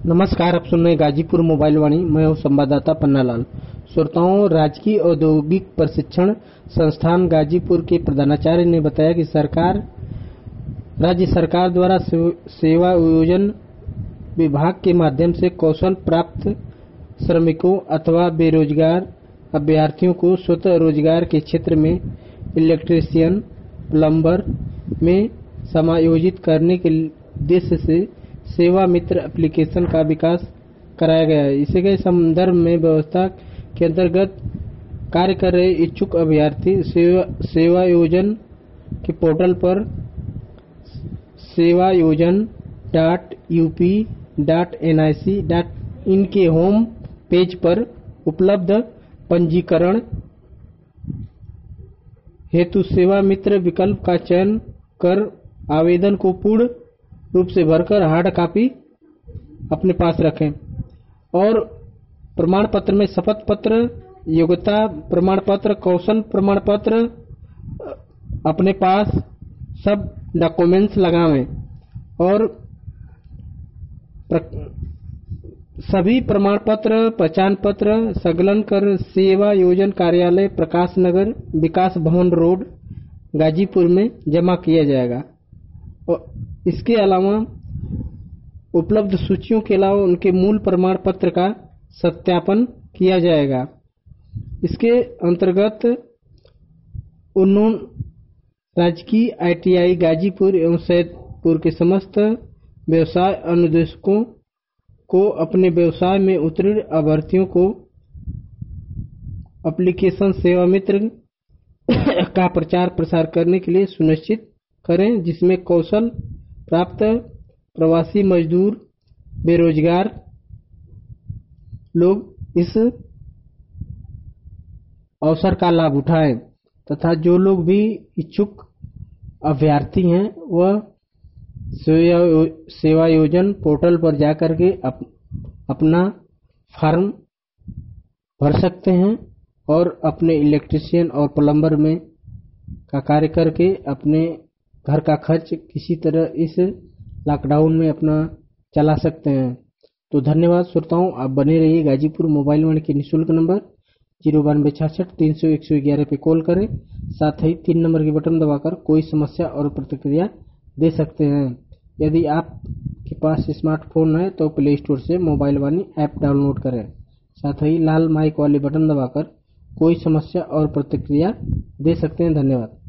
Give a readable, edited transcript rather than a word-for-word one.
नमस्कार, आप सुन रहे हैं गाजीपुर मोबाइल वाणी। मैं हूं संवाददाता पन्नालाल। श्रोताओं, राजकीय औद्योगिक प्रशिक्षण संस्थान गाजीपुर के प्रधानाचार्य ने बताया कि राज्य सरकार द्वारा सेवा योजन विभाग के माध्यम से कौशल प्राप्त श्रमिकों अथवा बेरोजगार अभ्यर्थियों को स्वतः रोजगार के क्षेत्र में इलेक्ट्रीशियन, प्लम्बर में समायोजित करने के उद्देश्य से सेवा मित्र एप्लीकेशन का विकास कराया गया है। इसी के संदर्भ में व्यवस्था के अंतर्गत कार्य कर रहे इच्छुक अभ्यर्थी सेवा योजन के पोर्टल पर sevayojan.up.nic.in के होम पेज पर उपलब्ध पंजीकरण हेतु सेवा मित्र विकल्प का चयन कर आवेदन को पूर्ण रूप से भरकर हार्ड कॉपी अपने पास रखें और प्रमाण पत्र में शपथ पत्र, योग्यता प्रमाण पत्र, कौशल प्रमाण पत्र अपने पास सब डॉक्यूमेंट्स लगावें और सभी प्रमाण पत्र, पहचान पत्र संकलन कर सेवा योजन कार्यालय प्रकाश नगर, विकास भवन रोड, गाजीपुर में जमा किया जाएगा। और इसके अलावा उपलब्ध सूचियों के अलावा उनके मूल प्रमाण पत्र का सत्यापन किया जाएगा। इसके अंतर्गत उन्होंने राजकीय ITI गाजीपुर एवं सैदपुर के समस्त व्यवसाय अनुदेशकों को अपने व्यवसाय में उत्तीर्ण अभ्यर्थियों को एप्लीकेशन सेवा मित्र का प्रचार प्रसार करने के लिए सुनिश्चित करें, जिसमें कौशल प्राप्त प्रवासी मजदूर, बेरोजगार लोग इस अवसर का लाभ उठाएं तथा जो लोग भी इच्छुक अभ्यर्थी हैं वह सेवा योजन पोर्टल पर जाकर के अपना फॉर्म भर सकते हैं और अपने इलेक्ट्रीशियन और प्लम्बर में का कार्य करके अपने घर का खर्च किसी तरह इस लॉकडाउन में अपना चला सकते हैं। तो धन्यवाद श्रोताओं, आप बने रहिए। गाजीपुर मोबाइल वाणी के निःशुल्क नंबर 9266 पे कॉल करें। साथ ही 3 नंबर के बटन दबाकर कोई समस्या और प्रतिक्रिया दे सकते हैं। यदि आपके पास स्मार्टफोन है तो प्ले स्टोर से मोबाइल वाणी ऐप डाउनलोड करें। साथ ही लाल माइक वाले बटन दबाकर कोई समस्या और प्रतिक्रिया दे सकते हैं। धन्यवाद।